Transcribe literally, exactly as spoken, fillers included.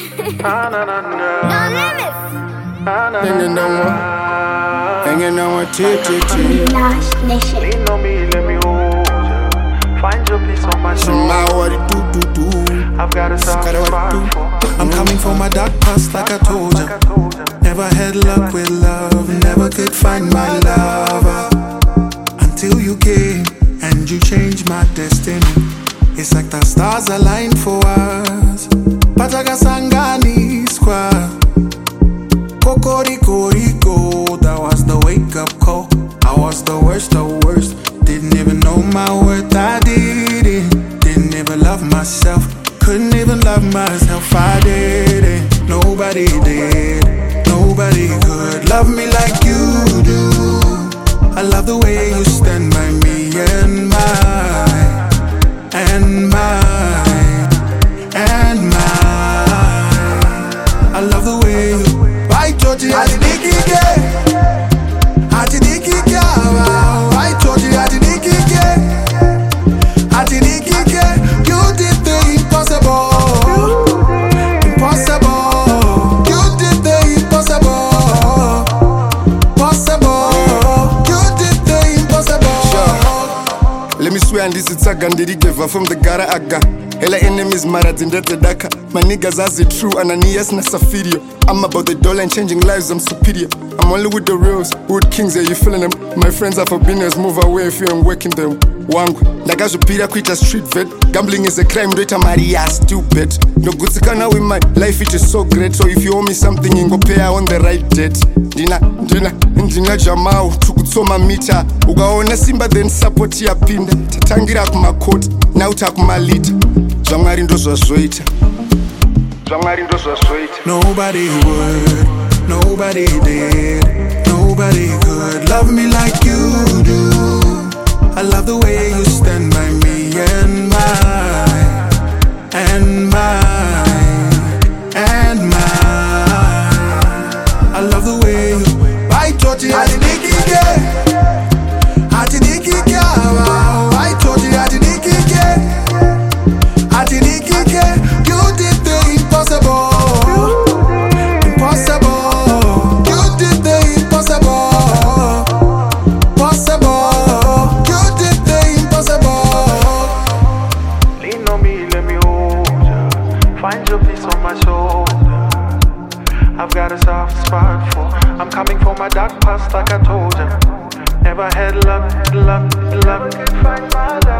No limits. Hanging down one, hanging down one, tick, tick, tick. Nash Nation. Lean on me, let me hold ya. Find your peace on my soul. Somehow what it do, do, do. I've got a soft spot for. I'm coming from my dark past like I told ya. Never had luck with love, never could find my lover until you came and you changed my destiny. It's like the stars aligned for us. Pataga Sangani Square. Kokoriko Rico, that was the wake up call. I was the worst of worst. Didn't even know my worth, I didn't. Didn't even love myself. Couldn't even love myself, I didn't. Nobody did. Nobody could love me like you do. I love the way you stand by me and mine, and mine, and mine. I love the way you. I told you I didn't get it. I didn't get it. I told you I didn't get it. I didn't get it. You did the impossible. Impossible. You did the impossible. Possible. You did the impossible. Sure. Let me swear and this is a gandiri geva from the gara aga. Hela enemies maratindete daka. My niggas as it true Ananias na Safirio. I'm about the dollar and changing lives, I'm superior. I'm only with the reals, wood kings, yeah, you feeling them. My friends are for business, move away if you ain't working them. Wangu, ndakazvipira kuita street vet. Gambling is a crime rate, I'm Maria stupid. No good sikana with my life, it is so great. So if you owe me something, you go pay on the right debt. Dina, dina, ndina jamau, tukutsoma mita. Ugaona simba then support ya pinda. Tatangira kumakoti, na utakumalita. Zwangari ndo zwazvoita. Nobody would, nobody did, nobody could love me like you do. I love the way you stand by me and mine, and mine, and mine. I love the way you. I told you I didn't get it. I didn't get it. I told you I didn't get it. I didn't get it. You did the impossible. Impossible. You did the impossible. Possible. You did the impossible. Lean on me, let me hold ya. Find your peace on my shoulder. I've got a soft spot for. I'm coming from my dark past like I told ya. Never had luck, luck, luck. Find my love.